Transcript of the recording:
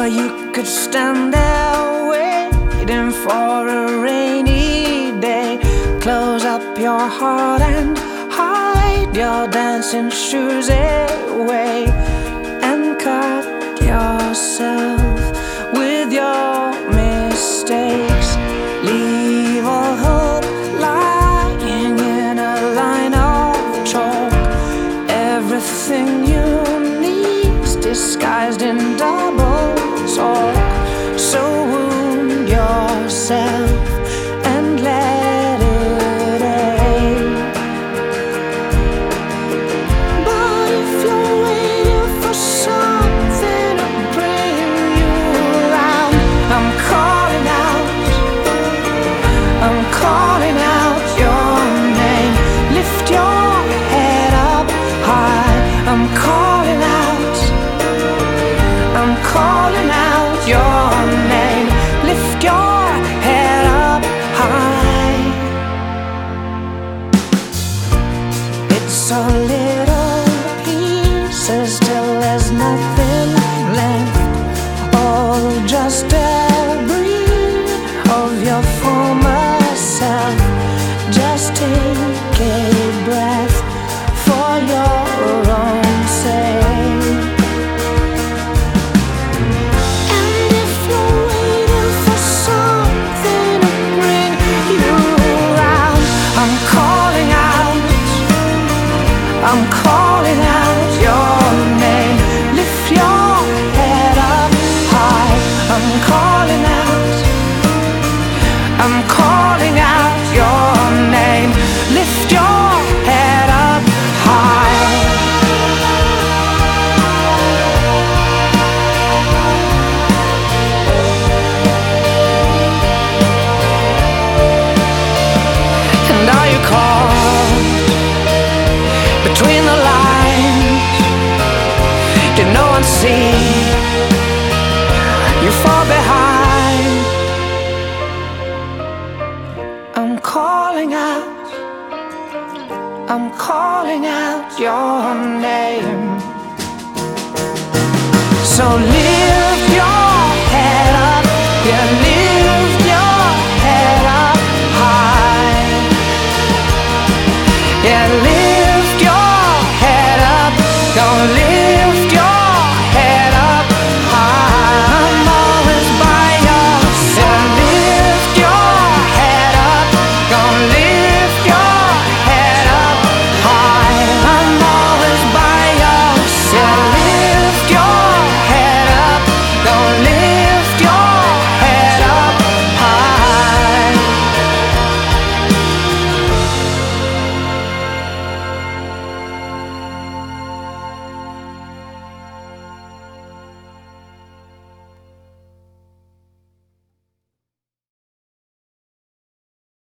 you could stand there waiting for a rainy day. Close up your heart and hide your dancing shoes away, and cut yourself with your mistakes. Leave all hope lying in a line of chalk. Everything you need's disguised in double talk. So wound yourself and let it ache. But if you're waiting for something to bring you around, I'm calling out, I'm calling out your name. Lift your head up high. I'm calling out, I'm calling out your name. Lift your head up high. It's a little pieces till there's nothing left, all just debris of your former self. Just take a breath for your own sake. And if you're waiting for something to bring you around, I'm calling out, I'm calling out your name. Lift your head up high. I'm calling out, I'm calling out your name. Lift your head up high. And are you caught between the lines? Did no one see you fall behind? I'm calling out, I'm calling out your name. So